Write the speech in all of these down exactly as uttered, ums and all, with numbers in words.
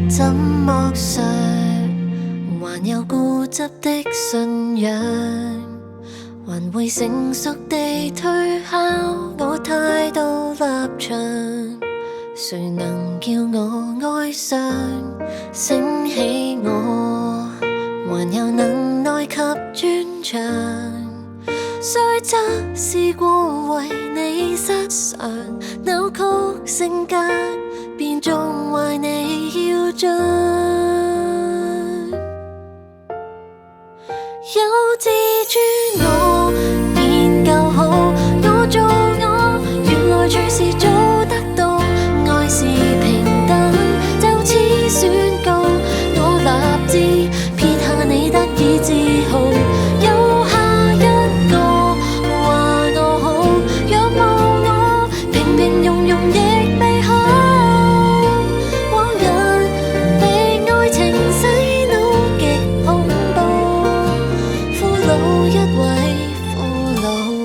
怎麼削，還有固執的信仰，還會成熟地推敲我態度立場。誰能叫我哀傷，醒起我，還有能耐及專長。雖則試過為你失常，扭曲性格，便縱壞你要盡。有自尊我便夠好，我做我，原來隨時做得到。愛是平等，就此宣告，我立志撇下你得以自豪。有下一個話我好，若無我，平平庸庸亦美好。往日被愛情洗腦極恐怖，俘虜一位俘虜。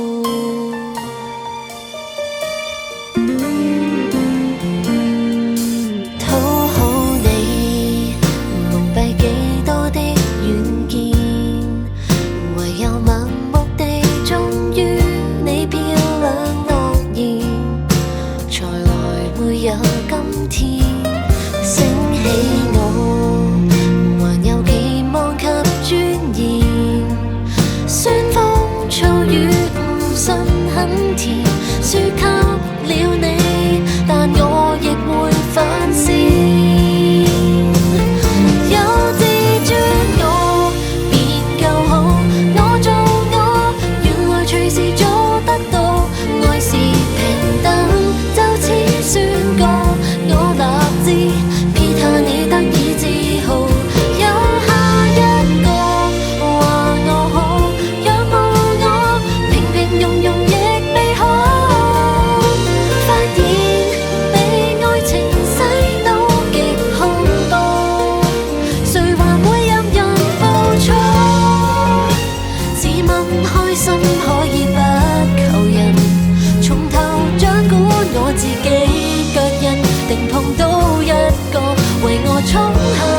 討好你，蒙蔽幾多的遠見，唯有盲目地忠於你漂亮諾言，才來會有今天。醒起我，還有期望及尊嚴，酸風粗雨誤信很甜，輸給了你，但我亦會反思。有自尊我便夠好，我做我，原來隨時做得到。愛是平等，就此宣告，我立志撇下你得以自豪。有下一個話我好，若無我，平平庸庸亦美好。發現被愛情洗腦極恐怖，誰還會任人付出？自問開心可以不求人，從頭掌管我自己腳印，定碰到一個為我衝下